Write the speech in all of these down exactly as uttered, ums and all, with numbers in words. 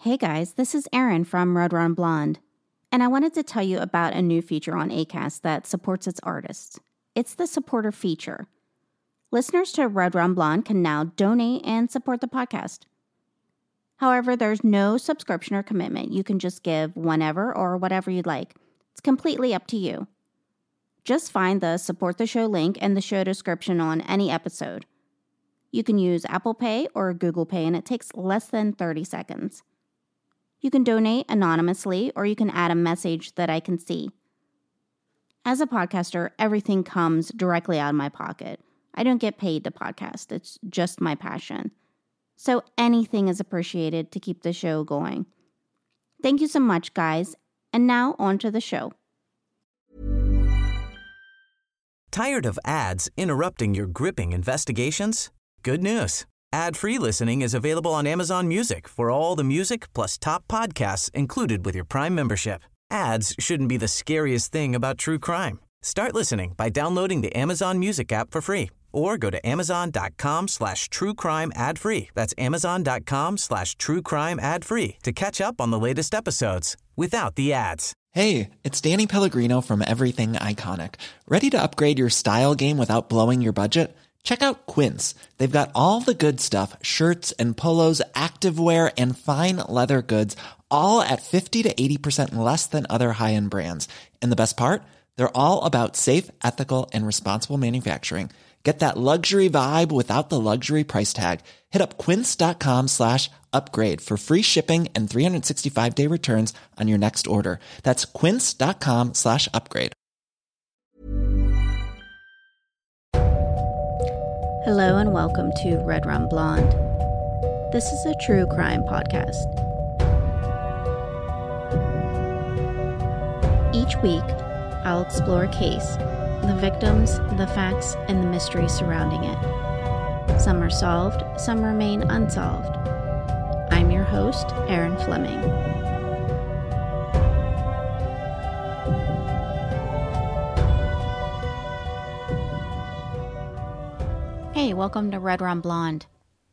Hey guys, this is Erin from Red Run Blonde, and I wanted to tell you about a new feature on Acast that supports its artists. It's the supporter feature. Listeners to Red Run Blonde can now donate and support the podcast. However, there's no subscription or commitment. You can just give whenever or whatever you'd like. It's completely up to you. Just find the support the show link in the show description on any episode. You can use Apple Pay or Google Pay, and it takes less than thirty seconds. You can donate anonymously, or you can add a message that I can see. As a podcaster, everything comes directly out of my pocket. I don't get paid to podcast. It's just my passion. So anything is appreciated to keep the show going. Thank you so much, guys. And now on to the show. Tired of ads interrupting your gripping investigations? Good news. Ad-free listening is available on Amazon Music for all the music plus top podcasts included with your Prime membership. Ads shouldn't be the scariest thing about true crime. Start listening by downloading the Amazon Music app for free or go to amazon.com slash true crime ad free. That's amazon.com slash true crime ad free to catch up on the latest episodes without the ads. Hey, it's Danny Pellegrino from Everything Iconic. Ready to upgrade your style game without blowing your budget? Check out Quince. They've got all the good stuff, shirts and polos, activewear, and fine leather goods, all at fifty to eighty percent less than other high-end brands. And the best part? They're all about safe, ethical, and responsible manufacturing. Get that luxury vibe without the luxury price tag. Hit up quince.com slash upgrade for free shipping and three sixty-five day returns on your next order. That's quince.com slash upgrade. Hello and welcome to Red Run Blonde. This is a true crime podcast. Each week, I'll explore a case, the victims, the facts, and the mystery surrounding it. Some are solved, some remain unsolved. I'm your host, Erin Fleming. Hey, welcome to Red Run Blonde.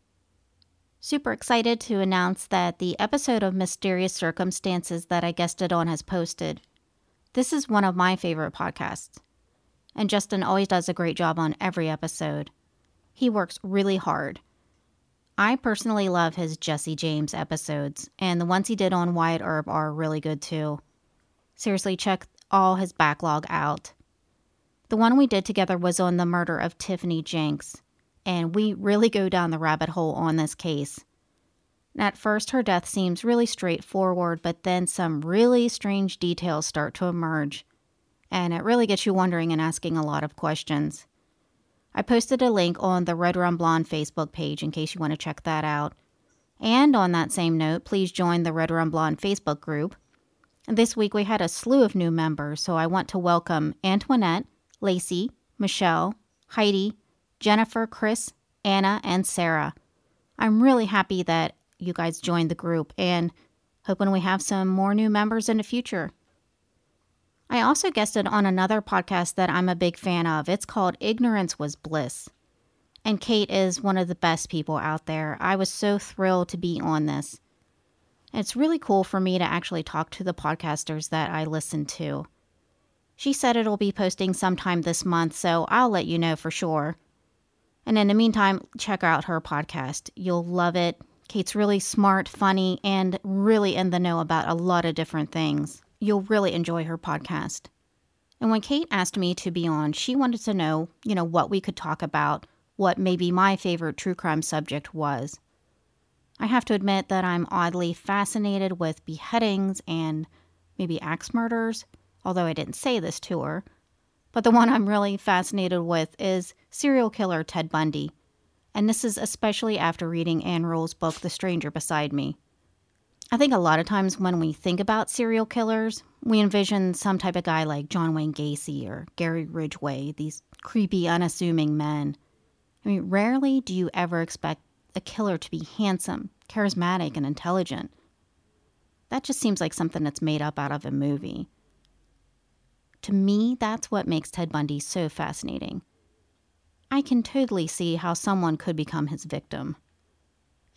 Super excited to announce that the episode of Mysterious Circumstances that I guested on has posted. This is one of my favorite podcasts, and Justin always does a great job on every episode. He works really hard. I personally love his Jesse James episodes, and the ones he did on Wyatt Earp are really good too. Seriously, check all his backlog out. The one we did together was on the murder of Tiffany Jenks, and we really go down the rabbit hole on this case. At first, her death seems really straightforward, but then some really strange details start to emerge, and it really gets you wondering and asking a lot of questions. I posted a link on the Red Run Blonde Facebook page in case you want to check that out. And on that same note, please join the Red Run Blonde Facebook group. This week we had a slew of new members, so I want to welcome Antoinette, Lacey, Michelle, Heidi, Jennifer, Chris, Anna, and Sarah. I'm really happy that you guys joined the group and hoping we have some more new members in the future. I also guested on another podcast that I'm a big fan of. It's called Ignorance Was Bliss. And Kate is one of the best people out there. I was so thrilled to be on this. It's really cool for me to actually talk to the podcasters that I listen to. She said it'll be posting sometime this month, so I'll let you know for sure. And in the meantime, check out her podcast. You'll love it. Kate's really smart, funny, and really in the know about a lot of different things. You'll really enjoy her podcast. And when Kate asked me to be on, she wanted to know, you know, what we could talk about, what maybe my favorite true crime subject was. I have to admit that I'm oddly fascinated with beheadings and maybe axe murders, although I didn't say this to her. But the one I'm really fascinated with is serial killer Ted Bundy. And this is especially after reading Ann Rule's book, The Stranger Beside Me. I think a lot of times when we think about serial killers, we envision some type of guy like John Wayne Gacy or Gary Ridgway, these creepy, unassuming men. I mean, rarely do you ever expect a killer to be handsome, charismatic, and intelligent. That just seems like something that's made up out of a movie. To me, that's what makes Ted Bundy so fascinating. I can totally see how someone could become his victim.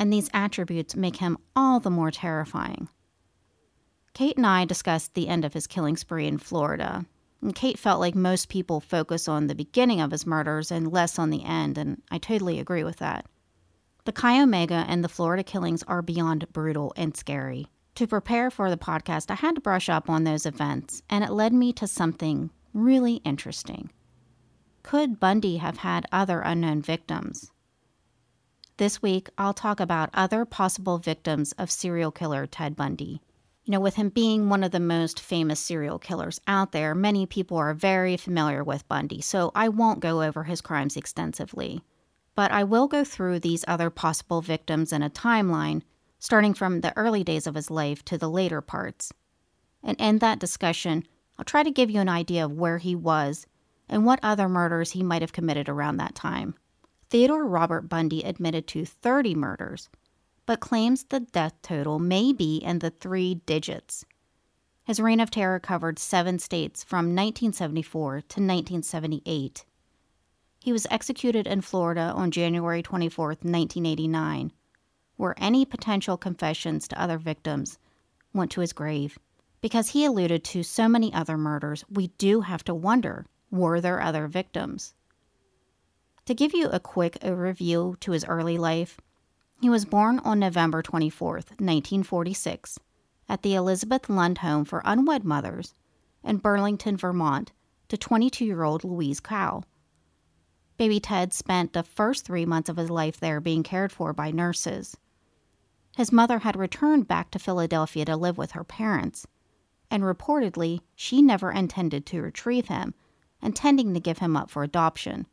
and these attributes make him all the more terrifying. Kate and I discussed the end of his killing spree in Florida, and Kate felt like most people focus on the beginning of his murders and less on the end, and I totally agree with that. The Chi Omega and the Florida killings are beyond brutal and scary. To prepare for the podcast, I had to brush up on those events, and it led me to something really interesting. Could Bundy have had other unknown victims? This week, I'll talk about other possible victims of serial killer Ted Bundy. You know, with him being one of the most famous serial killers out there, many people are very familiar with Bundy, so I won't go over his crimes extensively. But I will go through these other possible victims in a timeline, starting from the early days of his life to the later parts. And in that discussion, I'll try to give you an idea of where he was and what other murders he might have committed around that time. Theodore Robert Bundy admitted to thirty murders, but claims the death total may be in the three digits. His reign of terror covered seven states from nineteen seventy-four to nineteen seventy-eight. He was executed in Florida on January twenty-fourth, nineteen eighty-nine, where any potential confessions to other victims went to his grave. Because he alluded to so many other murders, we do have to wonder, were there other victims? To give you a quick overview to his early life, he was born on November twenty-fourth, nineteen forty-six, at the Elizabeth Lund Home for Unwed Mothers in Burlington, Vermont, to twenty-two-year-old Louise Cow. Baby Ted spent the first three months of his life there being cared for by nurses. His mother had returned back to Philadelphia to live with her parents, and reportedly, she never intended to retrieve him, intending to give him up for adoption.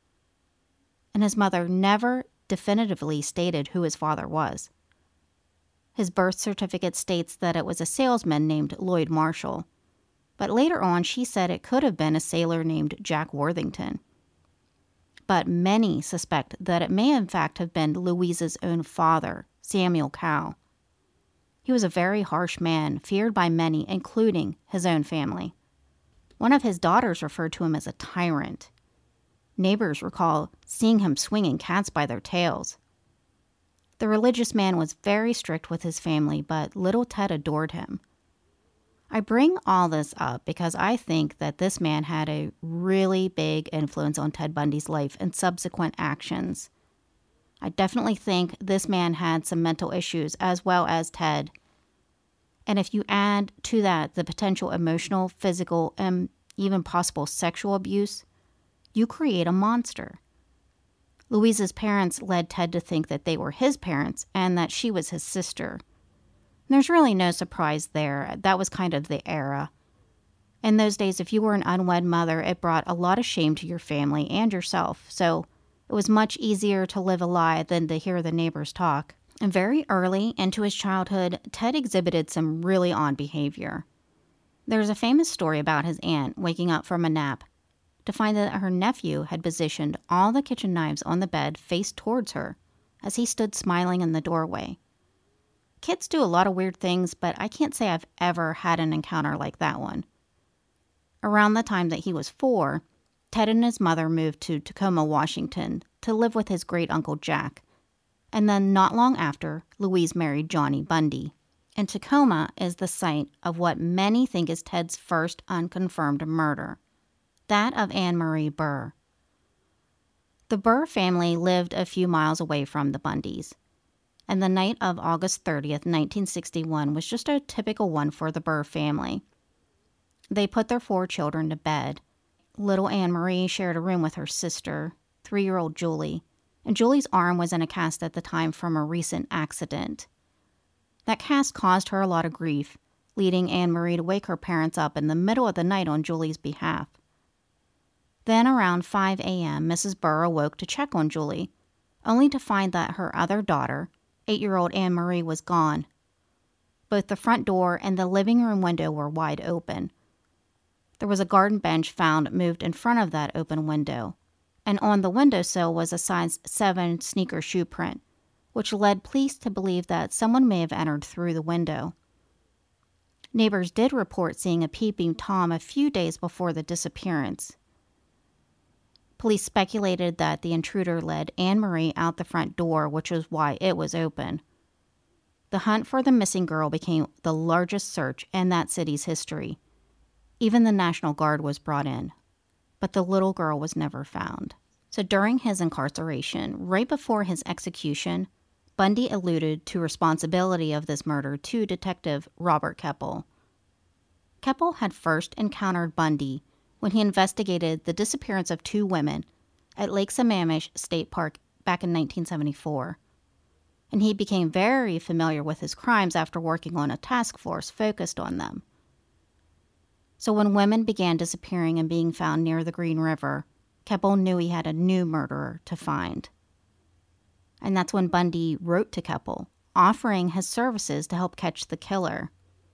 And his mother never definitively stated who his father was. His birth certificate states that it was a salesman named Lloyd Marshall, but later on she said it could have been a sailor named Jack Worthington. But many suspect that it may in fact have been Louise's own father, Samuel Cow. He was a very harsh man, feared by many, including his own family. One of his daughters referred to him as a tyrant. Neighbors recall seeing him swinging cats by their tails. The religious man was very strict with his family, but little Ted adored him. I bring all this up because I think that this man had a really big influence on Ted Bundy's life and subsequent actions. I definitely think this man had some mental issues as well as Ted. And if you add to that the potential emotional, physical, and even possible sexual abuse, you create a monster. Louise's parents led Ted to think that they were his parents and that she was his sister. There's really no surprise there. That was kind of the era. In those days, if you were an unwed mother, it brought a lot of shame to your family and yourself, so it was much easier to live a lie than to hear the neighbors talk. And very early into his childhood, Ted exhibited some really odd behavior. There's a famous story about his aunt waking up from a nap to find that her nephew had positioned all the kitchen knives on the bed face towards her as he stood smiling in the doorway. Kids do a lot of weird things, but I can't say I've ever had an encounter like that one. Around the time that he was four, Ted and his mother moved to Tacoma, Washington, to live with his great-uncle Jack. And then not long after, Louise married Johnny Bundy. And Tacoma is the site of what many think is Ted's first unconfirmed murder, that of Anne Marie Burr. The Burr family lived a few miles away from the Bundys, and the night of August thirtieth, nineteen sixty-one was just a typical one for the Burr family. They put their four children to bed. Little Anne Marie shared a room with her sister, three-year-old Julie, and Julie's arm was in a cast at the time from a recent accident. That cast caused her a lot of grief, leading Anne Marie to wake her parents up in the middle of the night on Julie's behalf. Then around five a.m., Missus Burr awoke to check on Julie, only to find that her other daughter, eight-year-old Anne Marie, was gone. Both the front door and the living room window were wide open. There was a garden bench found moved in front of that open window, and on the windowsill was a size seven sneaker shoe print, which led police to believe that someone may have entered through the window. Neighbors did report seeing a peeping Tom a few days before the disappearance. Police speculated that the intruder led Anne Marie out the front door, which was why it was open. The hunt for the missing girl became the largest search in that city's history. Even the National Guard was brought in, but the little girl was never found. So during his incarceration, right before his execution, Bundy alluded to responsibility of this murder to Detective Robert Keppel. Keppel had first encountered Bundy when he investigated the disappearance of two women at Lake Sammamish State Park back in nineteen seventy-four. And he became very familiar with his crimes after working on a task force focused on them. So when women began disappearing and being found near the Green River, Keppel knew he had a new murderer to find. And that's when Bundy wrote to Keppel, offering his services to help catch the killer.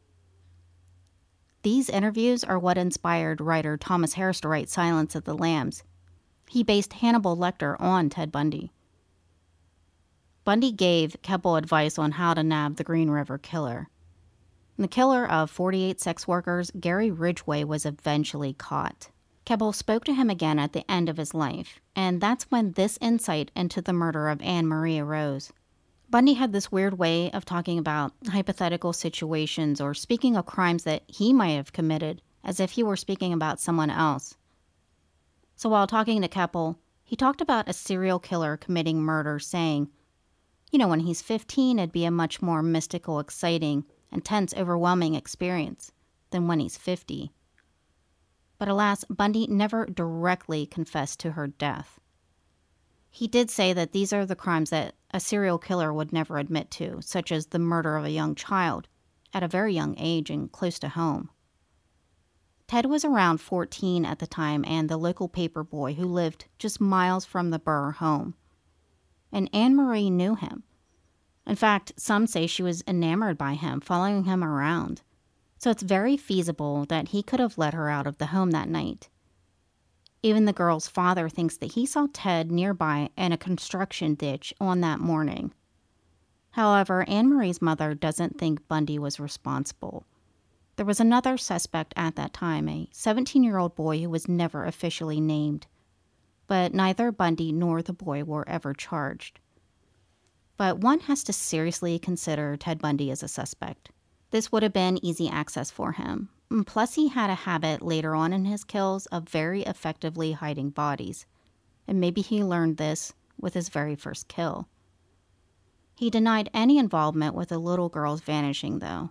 These interviews are what inspired writer Thomas Harris to write Silence of the Lambs. He based Hannibal Lecter on Ted Bundy. Bundy gave Keppel advice on how to nab the Green River Killer. The killer of forty-eight sex workers, Gary Ridgway, was eventually caught. Keppel spoke to him again at the end of his life, and that's when this insight into the murder of Anne Marie arose. Bundy had this weird way of talking about hypothetical situations or speaking of crimes that he might have committed as if he were speaking about someone else. So while talking to Keppel, he talked about a serial killer committing murder, saying, you know, when he's fifteen, it'd be a much more mystical, exciting, intense, overwhelming experience than when he's fifty. But alas, Bundy never directly confessed to her death. He did say that these are the crimes that a serial killer would never admit to, such as the murder of a young child at a very young age and close to home. Ted was around fourteen at the time and the local paper boy who lived just miles from the Burr home. And Anne Marie knew him. In fact, some say she was enamored by him, following him around. So it's very feasible that he could have let her out of the home that night. Even the girl's father thinks that he saw Ted nearby in a construction ditch on that morning. However, Anne Marie's mother doesn't think Bundy was responsible. There was another suspect at that time, a seventeen-year-old boy who was never officially named. But neither Bundy nor the boy were ever charged. But one has to seriously consider Ted Bundy as a suspect. This would have been easy access for him. Plus, he had a habit later on in his kills of very effectively hiding bodies. And maybe he learned this with his very first kill. He denied any involvement with the little girl's vanishing, though.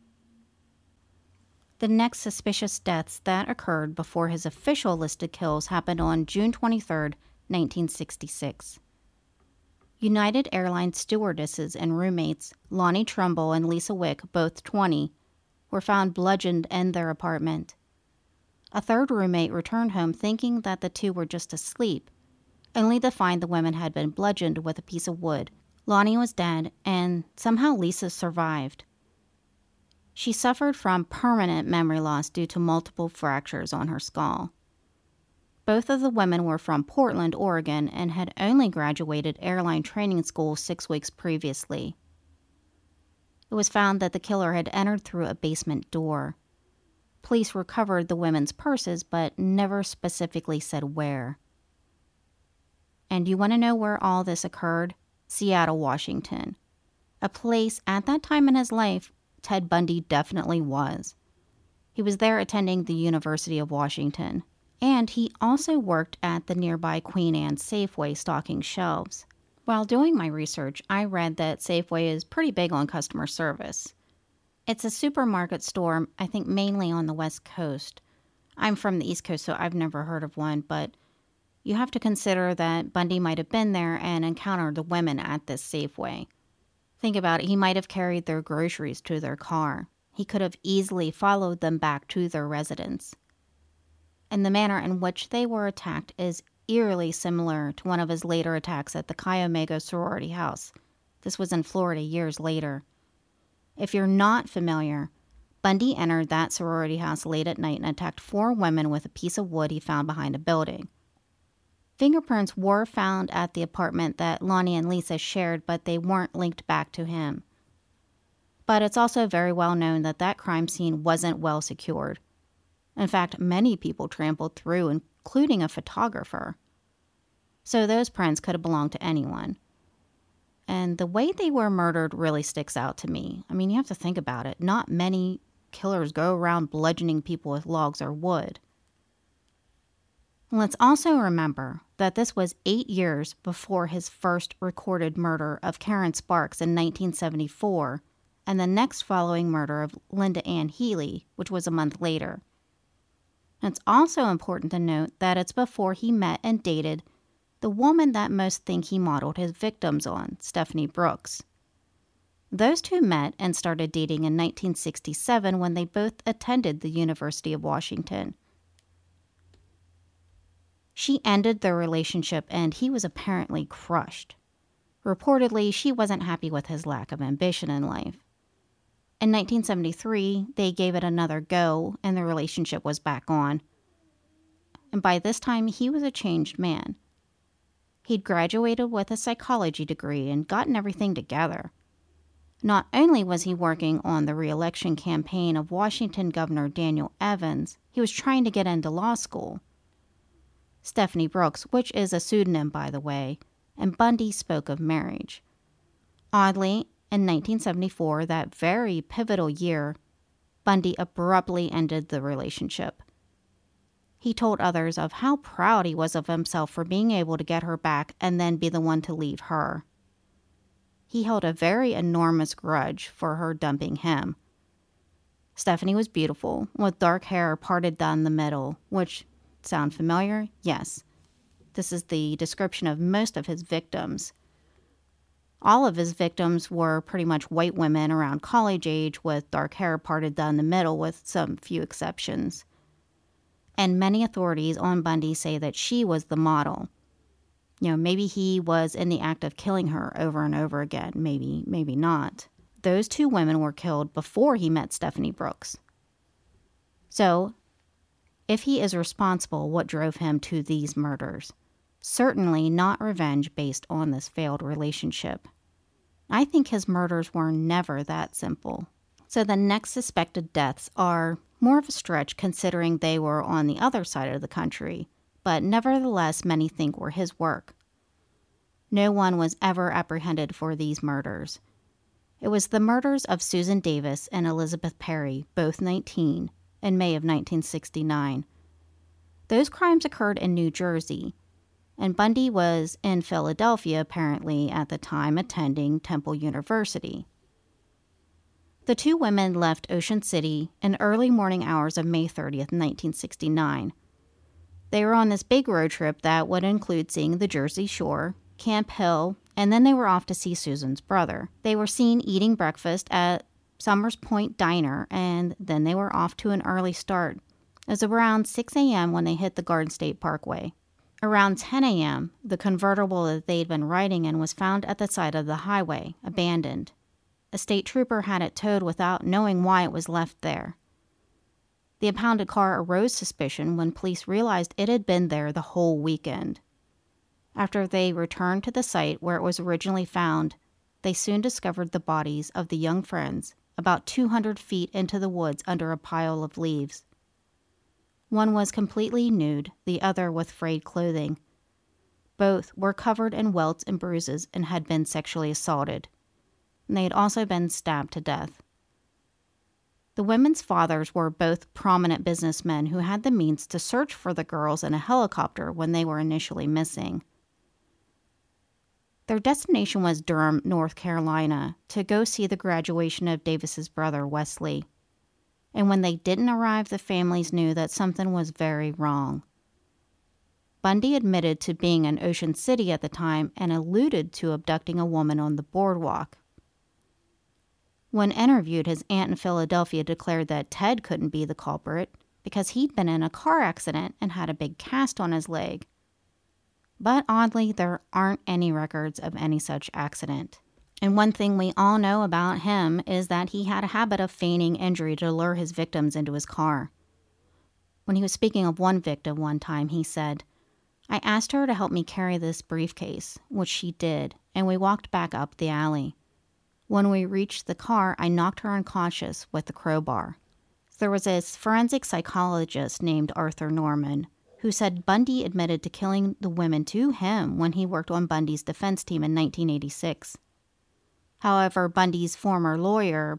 The next suspicious deaths that occurred before his official listed kills happened on June twenty-third, nineteen sixty-six. United Airlines stewardesses and roommates, Lonnie Trumbull and Lisa Wick, both twenty, were found bludgeoned in their apartment. A third roommate returned home thinking that the two were just asleep, only to find the women had been bludgeoned with a piece of wood. Lonnie was dead, and somehow Lisa survived. She suffered from permanent memory loss due to multiple fractures on her skull. Both of the women were from Portland, Oregon, and had only graduated airline training school six weeks previously. It was found that the killer had entered through a basement door. Police recovered the women's purses, but never specifically said where. And you want to know where all this occurred? Seattle, Washington. A place at that time in his life Ted Bundy definitely was. He was there attending the University of Washington. And he also worked at the nearby Queen Anne Safeway stocking shelves. While doing my research, I read that Safeway is pretty big on customer service. It's a supermarket store, I think mainly on the West Coast. I'm from the East Coast, so I've never heard of one, but you have to consider that Bundy might have been there and encountered the women at this Safeway. Think about it, he might have carried their groceries to their car. He could have easily followed them back to their residence. And the manner in which they were attacked is eerily similar to one of his later attacks at the Chi Omega sorority house. This was in Florida years later. If you're not familiar, Bundy entered that sorority house late at night and attacked four women with a piece of wood he found behind a building. Fingerprints were found at the apartment that Lonnie and Lisa shared, but they weren't linked back to him. But it's also very well known that that crime scene wasn't well secured. In fact, many people trampled through, including a photographer. So those prints could have belonged to anyone. And the way they were murdered really sticks out to me. I mean, you have to think about it. Not many killers go around bludgeoning people with logs or wood. Let's also remember that this was eight years before his first recorded murder of Karen Sparks in nineteen seventy-four, and the next following murder of Linda Ann Healy, which was a month later. It's also important to note that it's before he met and dated the woman that most think he modeled his victims on, Stephanie Brooks. Those two met and started dating in nineteen sixty-seven when they both attended the University of Washington. She ended their relationship and he was apparently crushed. Reportedly, she wasn't happy with his lack of ambition in life. In nineteen seventy-three, they gave it another go and the relationship was back on. And by this time, he was a changed man. He'd graduated with a psychology degree and gotten everything together. Not only was he working on the re-election campaign of Washington Governor Daniel Evans, he was trying to get into law school. Stephanie Brooks, which is a pseudonym by the way, and Bundy spoke of marriage. Oddly, in nineteen seventy-four, that very pivotal year, Bundy abruptly ended the relationship. He told others of how proud he was of himself for being able to get her back and then be the one to leave her. He held a very enormous grudge for her dumping him. Stephanie was beautiful, with dark hair parted down the middle, which, sound familiar? Yes. This is the description of most of his victims. All of his victims were pretty much white women around college age with dark hair parted down the middle with some few exceptions. And many authorities on Bundy say that she was the model. You know, maybe he was in the act of killing her over and over again. Maybe, maybe not. Those two women were killed before he met Stephanie Brooks. So, if he is responsible, what drove him to these murders? Certainly not revenge based on this failed relationship. I think his murders were never that simple. So the next suspected deaths are more of a stretch considering they were on the other side of the country, but nevertheless many think were his work. No one was ever apprehended for these murders. It was the murders of Susan Davis and Elizabeth Perry, both nineteen, in May of nineteen sixty-nine. Those crimes occurred in New Jersey, and Bundy was in Philadelphia apparently at the time attending Temple University. The two women left Ocean City in early morning hours of May thirtieth, nineteen sixty-nine. They were on this big road trip that would include seeing the Jersey Shore, Camp Hill, and then they were off to see Susan's brother. They were seen eating breakfast at Summers Point Diner, and then they were off to an early start. It was around six a.m. when they hit the Garden State Parkway. Around ten a.m., the convertible that they'd been riding in was found at the side of the highway, abandoned. A state trooper had it towed without knowing why it was left there. The impounded car aroused suspicion when police realized it had been there the whole weekend. After they returned to the site where it was originally found, they soon discovered the bodies of the young friends about two hundred feet into the woods under a pile of leaves. One was completely nude, the other with frayed clothing. Both were covered in welts and bruises and had been sexually assaulted. And they had also been stabbed to death. The women's fathers were both prominent businessmen who had the means to search for the girls in a helicopter when they were initially missing. Their destination was Durham, North Carolina, to go see the graduation of Davis's brother, Wesley. And when they didn't arrive, the families knew that something was very wrong. Bundy admitted to being in Ocean City at the time and alluded to abducting a woman on the boardwalk. When interviewed, his aunt in Philadelphia declared that Ted couldn't be the culprit because he'd been in a car accident and had a big cast on his leg. But oddly, there aren't any records of any such accident. And one thing we all know about him is that he had a habit of feigning injury to lure his victims into his car. When he was speaking of one victim one time, he said, "I asked her to help me carry this briefcase," which she did, and we walked back up the alley. When we reached the car, I knocked her unconscious with the crowbar. There was a forensic psychologist named Arthur Norman who said Bundy admitted to killing the women to him when he worked on Bundy's defense team in nineteen eighty-six. However, Bundy's former lawyer...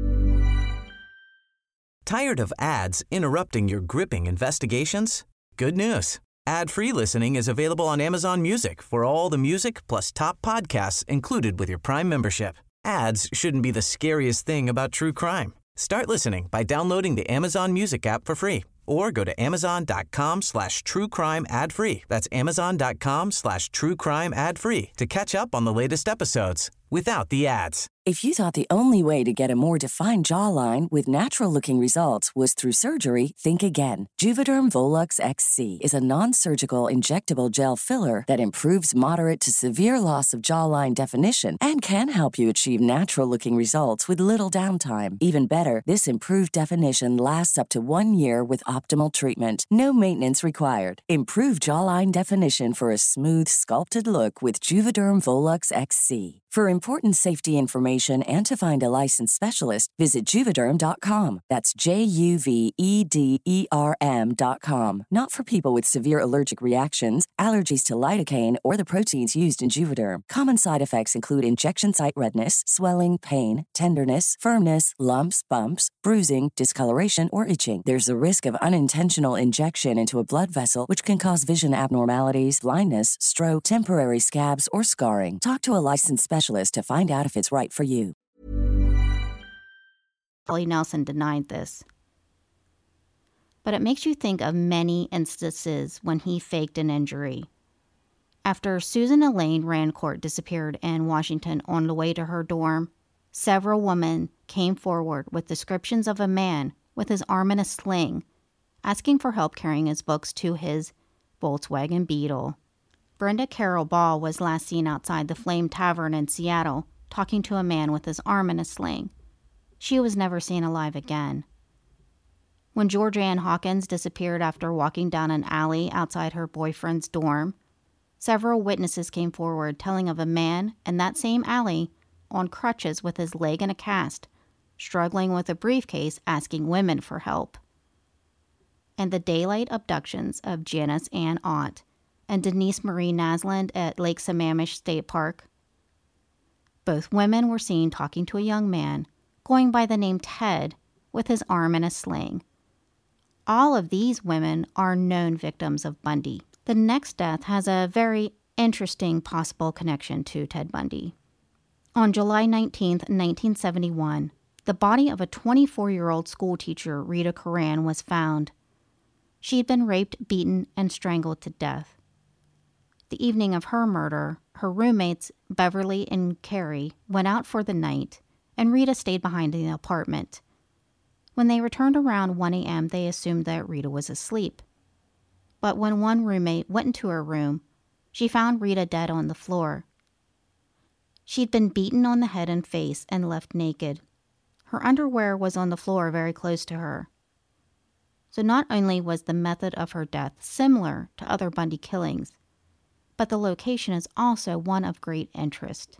Tired of ads interrupting your gripping investigations? Good news. Ad-free listening is available on Amazon Music for all the music plus top podcasts included with your Prime membership. Ads shouldn't be the scariest thing about true crime. Start listening by downloading the Amazon Music app for free or go to amazon.com slash true crime ad free. That's amazon.com slash true crime ad free to catch up on the latest episodes without the ads. If you thought the only way to get a more defined jawline with natural-looking results was through surgery, think again. Juvederm Volux X C is a non-surgical injectable gel filler that improves moderate to severe loss of jawline definition and can help you achieve natural-looking results with little downtime. Even better, this improved definition lasts up to one year with optimal treatment. No maintenance required. Improve jawline definition for a smooth, sculpted look with Juvederm Volux X C. For important safety information and to find a licensed specialist, visit Juvederm dot com. That's J U V E D E R M dot com. Not for people with severe allergic reactions, allergies to lidocaine, or the proteins used in Juvederm. Common side effects include injection site redness, swelling, pain, tenderness, firmness, lumps, bumps, bruising, discoloration, or itching. There's a risk of unintentional injection into a blood vessel, which can cause vision abnormalities, blindness, stroke, temporary scabs, or scarring. Talk to a licensed specialist to find out if it's right for you. Willie Nelson denied this. But it makes you think of many instances when he faked an injury. After Susan Elaine Rancourt disappeared in Washington on the way to her dorm, several women came forward with descriptions of a man with his arm in a sling, asking for help carrying his books to his Volkswagen Beetle. Brenda Carroll Ball was last seen outside the Flame Tavern in Seattle, talking to a man with his arm in a sling. She was never seen alive again. When George Ann Hawkins disappeared after walking down an alley outside her boyfriend's dorm, several witnesses came forward telling of a man in that same alley on crutches with his leg in a cast, struggling with a briefcase asking women for help. And the daylight abductions of Janice Ann Ott and Denise Marie Naslund at Lake Sammamish State Park. Both women were seen talking to a young man, going by the name Ted, with his arm in a sling. All of these women are known victims of Bundy. The next death has a very interesting possible connection to Ted Bundy. On July nineteenth, nineteen seventy-one, the body of a twenty-four-year-old schoolteacher, Rita Coran, was found. She had been raped, beaten, and strangled to death. The evening of her murder, her roommates, Beverly and Carrie, went out for the night, and Rita stayed behind in the apartment. When they returned around one a.m., they assumed that Rita was asleep. But when one roommate went into her room, she found Rita dead on the floor. She'd been beaten on the head and face and left naked. Her underwear was on the floor very close to her. So not only was the method of her death similar to other Bundy killings, but the location is also one of great interest.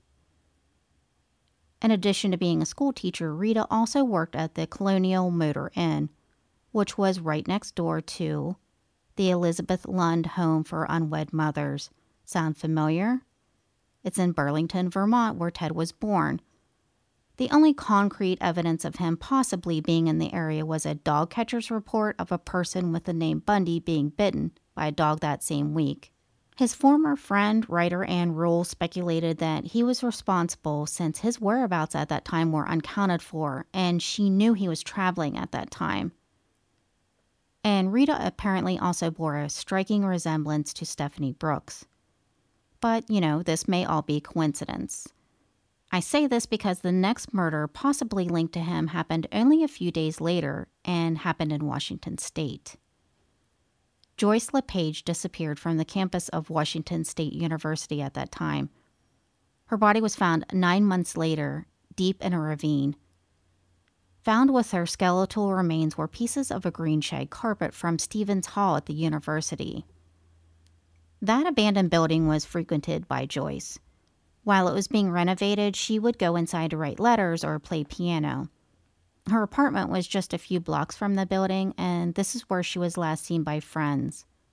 In addition to being a schoolteacher, Rita also worked at the Colonial Motor Inn, which was right next door to the Elizabeth Lund Home for Unwed Mothers. Sound familiar? It's in Burlington, Vermont, where Ted was born. The only concrete evidence of him possibly being in the area was a dog catcher's report of a person with the name Bundy being bitten by a dog that same week. His former friend, writer Ann Rule, speculated that he was responsible since his whereabouts at that time were unaccounted for, and she knew he was traveling at that time. And Rita apparently also bore a striking resemblance to Stephanie Brooks. But, you know, this may all be coincidence. I say this because the next murder possibly linked to him happened only a few days later and happened in Washington State. Joyce LePage disappeared from the campus of Washington State University at that time. Her body was found nine months later, deep in a ravine. Found with her skeletal remains were pieces of a green shag carpet from Stevens Hall at the university. That abandoned building was frequented by Joyce. While it was being renovated, she would go inside to write letters or play piano. Her apartment was just a few blocks from the building, and this is where she was last seen by friends.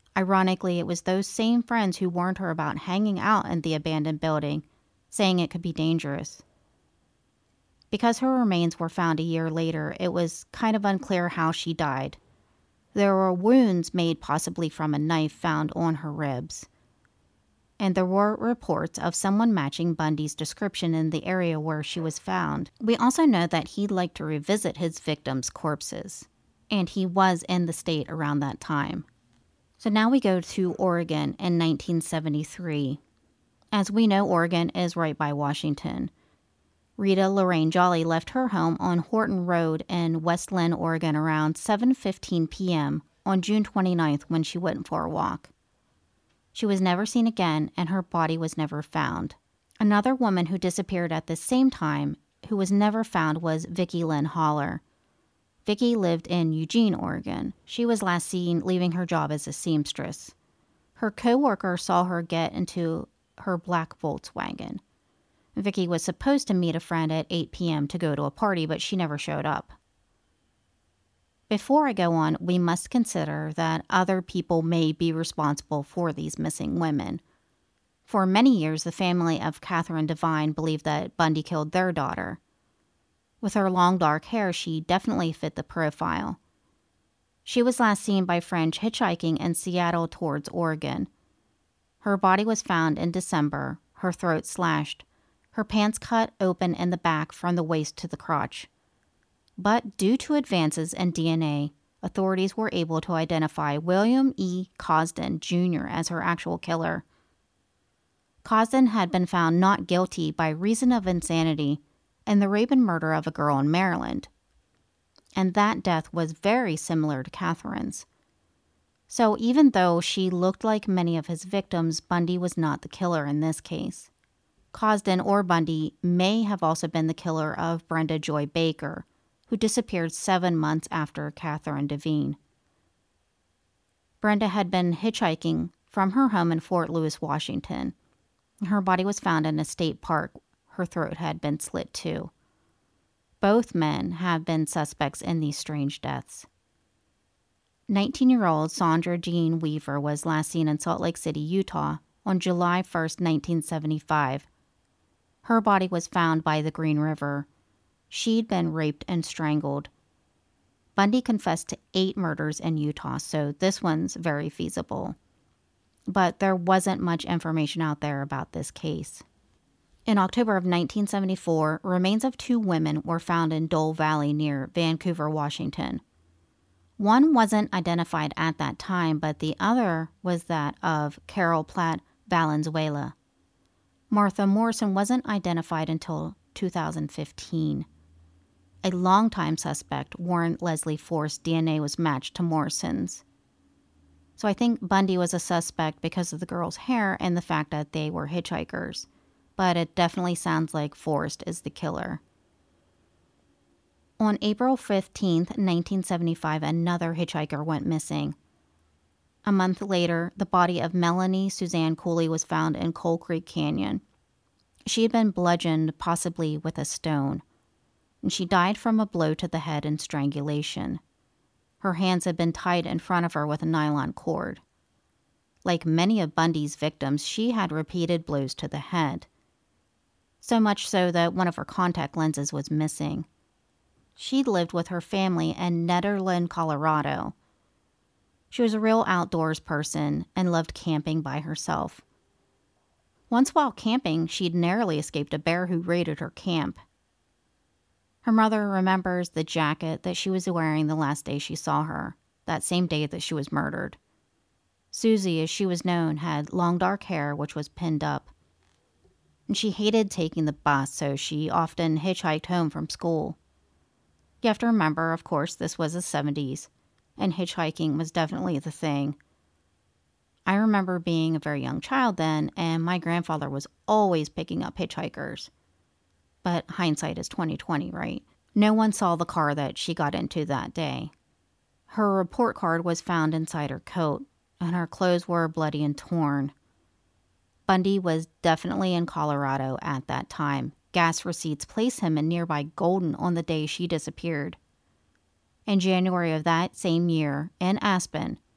Ironically, it was those same friends who warned her about hanging out in the abandoned building, saying it could be dangerous. Because her remains were found a year later, it was kind of unclear how she died. There were wounds made possibly from a knife found on her ribs. And there were reports of someone matching Bundy's description in the area where she was found. We also know that he liked to revisit his victims' corpses, and he was in the state around that time. So now we go to Oregon in nineteen seventy-three. As we know, Oregon is right by Washington. Rita Lorraine Jolly left her home on Horton Road in West Linn, Oregon around seven fifteen p.m. on June twenty-ninth when she went for a walk. She was never seen again, and her body was never found. Another woman who disappeared at the same time, who was never found, was Vicki Lynn Haller. Vicki lived in Eugene, Oregon. She was last seen leaving her job as a seamstress. Her co-worker saw her get into her black Volkswagen. Vicki was supposed to meet a friend at eight p.m. to go to a party, but she never showed up. Before I go on, we must consider that other people may be responsible for these missing women. For many years, the family of Catherine Devine believed that Bundy killed their daughter. With her long dark hair, she definitely fit the profile. She was last seen by friends hitchhiking in Seattle towards Oregon. Her body was found in December, her throat slashed, her pants cut open in the back from the waist to the crotch. But due to advances in D N A, authorities were able to identify William E. Cosden, Junior as her actual killer. Cosden had been found not guilty by reason of insanity in the rape and murder of a girl in Maryland. And that death was very similar to Catherine's. So even though she looked like many of his victims, Bundy was not the killer in this case. Cosden or Bundy may have also been the killer of Brenda Joy Baker, who disappeared seven months after Catherine Devine. Brenda had been hitchhiking from her home in Fort Lewis, Washington. Her body was found in a state park. Her throat had been slit too. Both men have been suspects in these strange deaths. nineteen-year-old Sandra Jean Weaver was last seen in Salt Lake City, Utah, on July first, nineteen seventy-five. Her body was found by the Green River. She'd been raped and strangled. Bundy confessed to eight murders in Utah, so this one's very feasible. But there wasn't much information out there about this case. In October of nineteen seventy-four, remains of two women were found in Dole Valley near Vancouver, Washington. One wasn't identified at that time, but the other was that of Carol Platt Valenzuela. Martha Morrison wasn't identified until two thousand fifteen. A longtime suspect, Warren Leslie Force, D N A was matched to Morrison's. So I think Bundy was a suspect because of the girl's hair and the fact that they were hitchhikers. But it definitely sounds like Forrest is the killer. On April fifteenth, nineteen seventy-five, another hitchhiker went missing. A month later, the body of Melanie Suzanne Cooley was found in Coal Creek Canyon. She had been bludgeoned, possibly with a stone, and she died from a blow to the head and strangulation. Her hands had been tied in front of her with a nylon cord. Like many of Bundy's victims, she had repeated blows to the head. So much so that one of her contact lenses was missing. She lived with her family in Nederland, Colorado. She was a real outdoors person and loved camping by herself. Once while camping, she'd narrowly escaped a bear who raided her camp. Her mother remembers the jacket that she was wearing the last day she saw her, that same day that she was murdered. Susie, as she was known, had long dark hair which was pinned up. And she hated taking the bus, so she often hitchhiked home from school. You have to remember, of course, this was the seventies, and hitchhiking was definitely the thing. I remember being a very young child then, and my grandfather was always picking up hitchhikers. But hindsight is twenty twenty, right? No one saw the car that she got into that day. Her report card was found inside her coat, and her clothes were bloody and torn. Bundy was definitely in Colorado at that time. Gas receipts place him in nearby Golden on the day she disappeared. In January of that same year, in Aspen,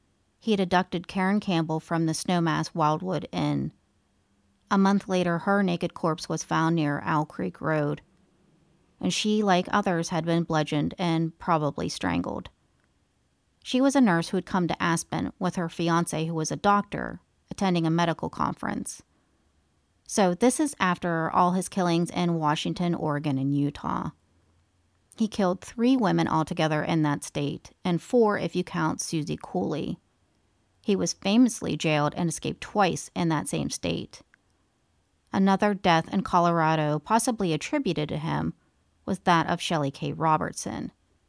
he had abducted Karen Campbell from the Snowmass Wildwood Inn. A month later, her naked corpse was found near Owl Creek Road, and she, like others, had been bludgeoned and probably strangled. She was a nurse who had come to Aspen with her fiancé, who was a doctor, attending a medical conference. So this is after all his killings in Washington, Oregon, and Utah. He killed three women altogether in that state, and four if you count Susie Cooley. He was famously jailed and escaped twice in that same state. Another death in Colorado, possibly attributed to him, was that of Shelley K. Robertson.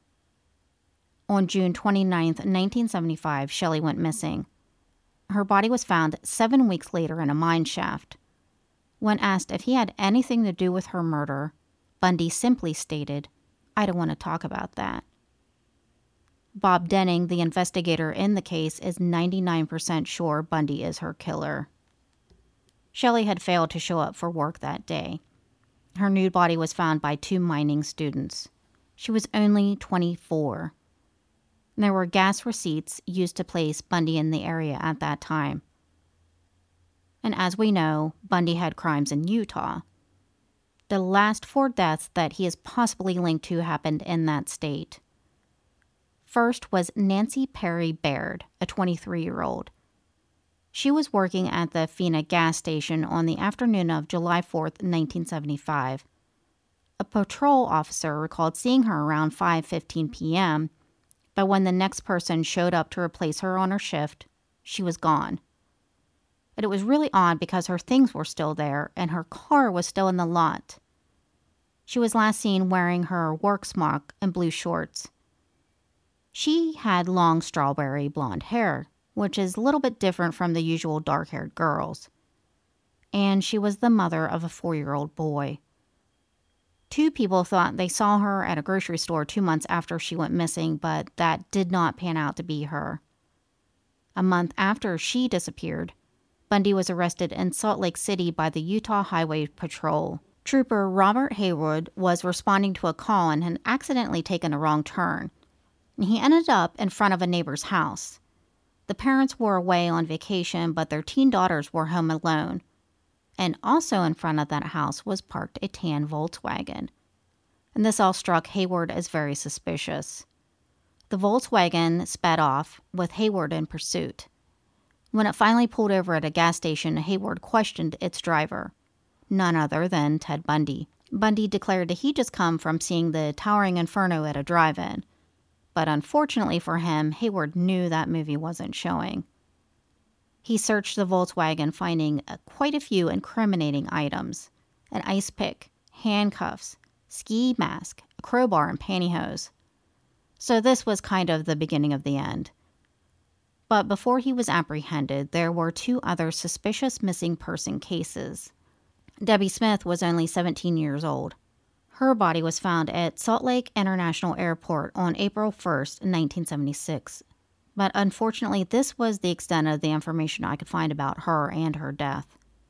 On June twenty-ninth, nineteen seventy-five, Shelley went missing. Her body was found seven weeks later in a mine shaft. When asked if he had anything to do with her murder, Bundy simply stated, "I don't want to talk about that." Bob Denning, the investigator in the case, is ninety-nine percent sure Bundy is her killer. Shelley had failed to show up for work that day. Her nude body was found by two mining students. She was only twenty-four. There were gas receipts used to place Bundy in the area at that time. And as we know, Bundy had crimes in Utah. The last four deaths that he is possibly linked to happened in that state. First was Nancy Perry Baird, a twenty-three-year-old. She was working at the Fena gas station on the afternoon of July fourth, nineteen seventy-five. A patrol officer recalled seeing her around five fifteen p.m., but when the next person showed up to replace her on her shift, she was gone. But it was really odd because her things were still there and her car was still in the lot. She was last seen wearing her work smock and blue shorts. She had long strawberry blonde hair, which is a little bit different from the usual dark-haired girls. And she was the mother of a four-year-old boy. Two people thought they saw her at a grocery store two months after she went missing, but that did not pan out to be her. A month after she disappeared, Bundy was arrested in Salt Lake City by the Utah Highway Patrol. Trooper Robert Haywood was responding to a call and had accidentally taken a wrong turn. He ended up in front of a neighbor's house. The parents were away on vacation, but their teen daughters were home alone. And also in front of that house was parked a tan Volkswagen. And this all struck Hayward as very suspicious. The Volkswagen sped off, with Hayward in pursuit. When it finally pulled over at a gas station, Hayward questioned its driver, none other than Ted Bundy. Bundy declared that he'd just come from seeing the Towering Inferno at a drive-in. But unfortunately for him, Hayward knew that movie wasn't showing. He searched the Volkswagen, finding uh, quite a few incriminating items. An ice pick, handcuffs, ski mask, a crowbar, and pantyhose. So this was kind of the beginning of the end. But before he was apprehended, there were two other suspicious missing person cases. Debbie Smith was only seventeen years old. Her body was found at Salt Lake International Airport on April first, nineteen seventy-six. But unfortunately, this was the extent of the information I could find about her and her death.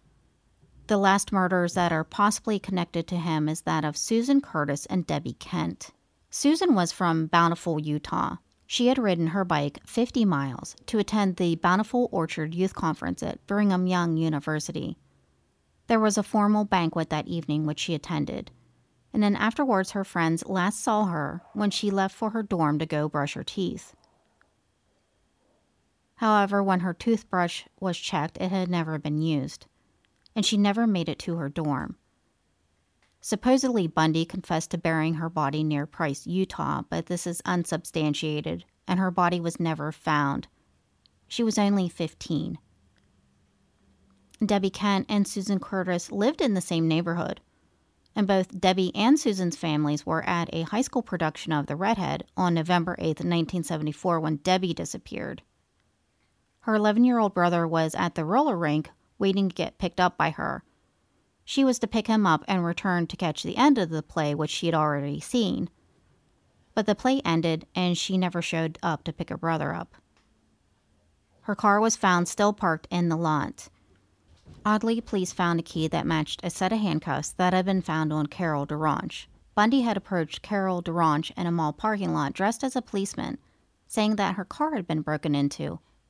The last murders that are possibly connected to him is that of Susan Curtis and Debbie Kent. Susan was from Bountiful, Utah. She had ridden her bike fifty miles to attend the Bountiful Orchard Youth Conference at Brigham Young University. There was a formal banquet that evening which she attended, and then afterwards her friends last saw her when she left for her dorm to go brush her teeth. However, when her toothbrush was checked, it had never been used, and she never made it to her dorm. Supposedly, Bundy confessed to burying her body near Price, Utah, but this is unsubstantiated, and her body was never found. She was only fifteen. Debbie Kent and Susan Curtis lived in the same neighborhood, and both Debbie and Susan's families were at a high school production of The Redhead on November eighth, nineteen seventy-four, when Debbie disappeared. Her eleven-year-old brother was at the roller rink waiting to get picked up by her. She was to pick him up and return to catch the end of the play, which she had already seen. But the play ended, and she never showed up to pick her brother up. Her car was found still parked in the lot. Oddly, police found a key that matched a set of handcuffs that had been found on Carol Duranche. Bundy had approached Carol Duranche in a mall parking lot dressed as a policeman, saying that her car had been broken into,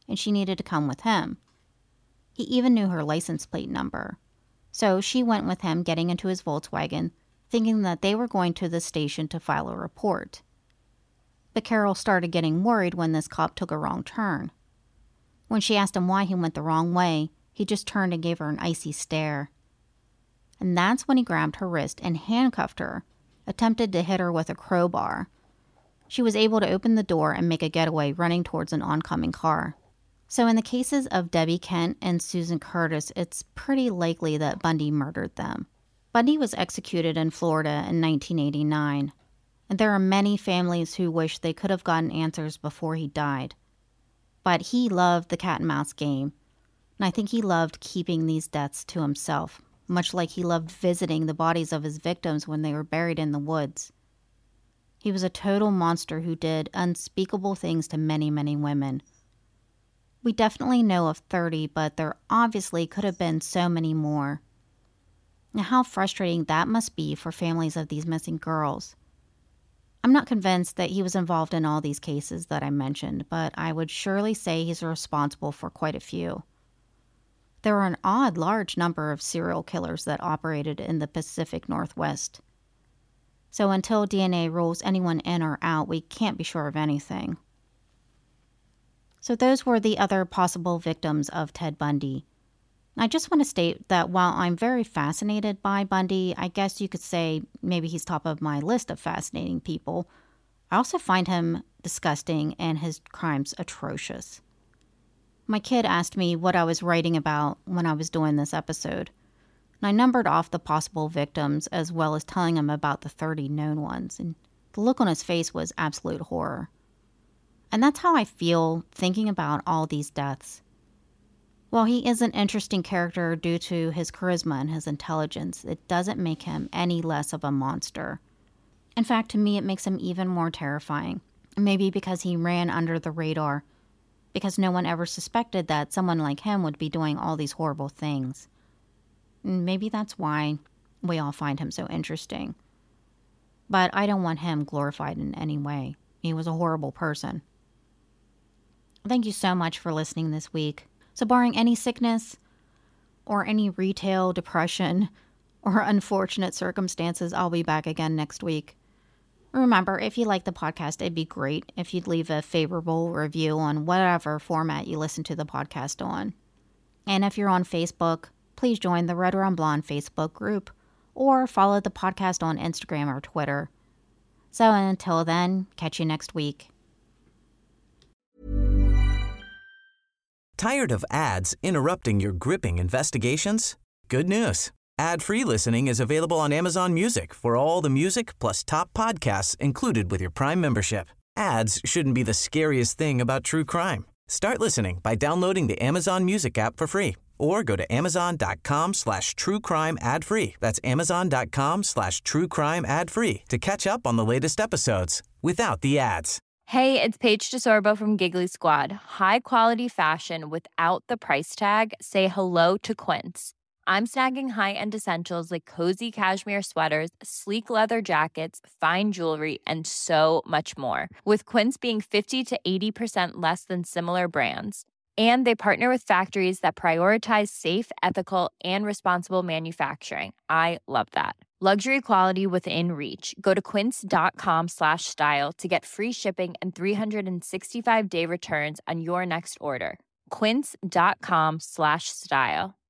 and she needed to come with him. He even knew her license plate number. So she went with him, getting into his Volkswagen, thinking that they were going to the station to file a report. But Carol started getting worried when this cop took a wrong turn. When she asked him why he went the wrong way, he just turned and gave her an icy stare. And that's when he grabbed her wrist and handcuffed her, attempted to hit her with a crowbar. She was able to open the door and make a getaway, running towards an oncoming car. So in the cases of Debbie Kent and Susan Curtis, it's pretty likely that Bundy murdered them. Bundy was executed in Florida in nineteen eighty-nine, and there are many families who wish they could have gotten answers before he died. But he loved the cat and mouse game, and I think he loved keeping these deaths to himself, much like he loved visiting the bodies of his victims when they were buried in the woods. He was a total monster who did unspeakable things to many, many women. We definitely know of thirty, but there obviously could have been so many more. Now, how frustrating that must be for families of these missing girls. I'm not convinced that he was involved in all these cases that I mentioned, but I would surely say he's responsible for quite a few. There are an odd large number of serial killers that operated in the Pacific Northwest. So until D N A rules anyone in or out, we can't be sure of anything. So those were the other possible victims of Ted Bundy. I just want to state that while I'm very fascinated by Bundy, I guess you could say maybe he's top of my list of fascinating people, I also find him disgusting and his crimes atrocious. My kid asked me what I was writing about when I was doing this episode, and I numbered off the possible victims as well as telling him about the thirty known ones, and the look on his face was absolute horror. And that's how I feel thinking about all these deaths. While he is an interesting character due to his charisma and his intelligence, it doesn't make him any less of a monster. In fact, to me, it makes him even more terrifying. Maybe because he ran under the radar, because no one ever suspected that someone like him would be doing all these horrible things. And maybe that's why we all find him so interesting. But I don't want him glorified in any way. He was a horrible person. Thank you so much for listening this week. So barring any sickness or any retail depression or unfortunate circumstances, I'll be back again next week. Remember, if you like the podcast, it'd be great if you'd leave a favorable review on whatever format you listen to the podcast on. And if you're on Facebook, please join the Red Rum Blonde Facebook group or follow the podcast on Instagram or Twitter. So until then, catch you next week. Tired of ads interrupting your gripping investigations? Good news. Ad-free listening is available on Amazon Music for all the music plus top podcasts included with your Prime membership. Ads shouldn't be the scariest thing about true crime. Start listening by downloading the Amazon Music app for free or go to amazon.com slash true crime ad free. That's amazon.com slash true crime ad free to catch up on the latest episodes without the ads. Hey, it's Paige DeSorbo from Giggly Squad. High quality fashion without the price tag. Say hello to Quince. I'm snagging high-end essentials like cozy cashmere sweaters, sleek leather jackets, fine jewelry, and so much more. With Quince being fifty to eighty percent less than similar brands. And they partner with factories that prioritize safe, ethical, and responsible manufacturing. I love that. Luxury quality within reach. Go to quince.com slash style to get free shipping and three sixty-five day returns on your next order. Quince.com slash style.